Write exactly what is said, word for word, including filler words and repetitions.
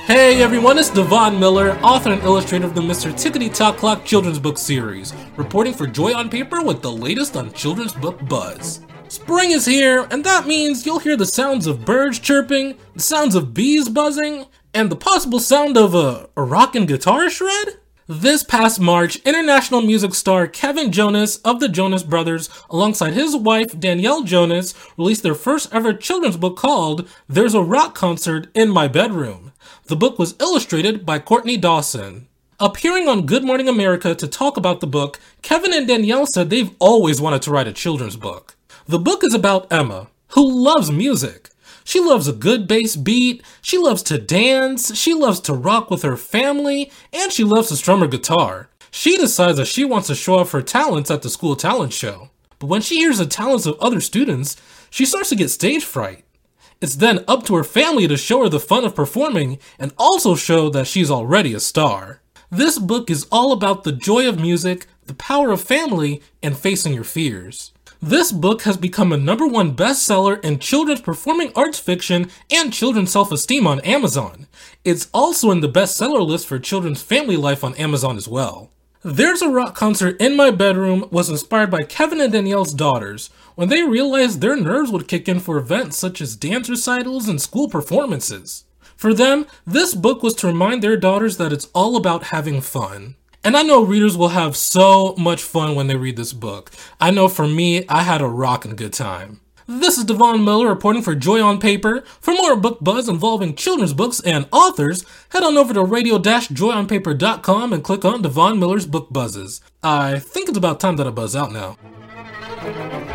Hey everyone, it's Devon Miller, author and illustrator of the Mister Tickety Talk Clock children's book series, reporting for Joy on Paper with the latest on children's book buzz. Spring is here, and that means you'll hear the sounds of birds chirping, the sounds of bees buzzing, and the possible sound of a, a rockin' guitar shred? This past March, international music star Kevin Jonas of the Jonas Brothers, alongside his wife Danielle Jonas, released their first ever children's book called There's a Rock Concert in My Bedroom. The book was illustrated by Courtney Dawson. Appearing on Good Morning America to talk about the book, Kevin and Danielle said they've always wanted to write a children's book. The book is about Emma, who loves music. She loves a good bass beat, she loves to dance, she loves to rock with her family, and she loves to strum her guitar. She decides that she wants to show off her talents at the school talent show. But when she hears the talents of other students, she starts to get stage fright. It's then up to her family to show her the fun of performing and also show that she's already a star. This book is all about the joy of music, the power of family, and facing your fears. This book has become a number one bestseller in children's performing arts fiction and children's self-esteem on Amazon. It's also in the bestseller list for children's family life on Amazon as well. There's a Rock Concert in My Bedroom was inspired by Kevin and Danielle's daughters when they realized their nerves would kick in for events such as dance recitals and school performances. For them, this book was to remind their daughters that it's all about having fun. And I know readers will have so much fun when they read this book. I know for me, I had a rockin' good time. This is Devon Miller reporting for Joy on Paper. For more book buzz involving children's books and authors, head on over to radio dash joy on paper dot com and click on Devon Miller's Book Buzzes. I think it's about time that I buzz out now.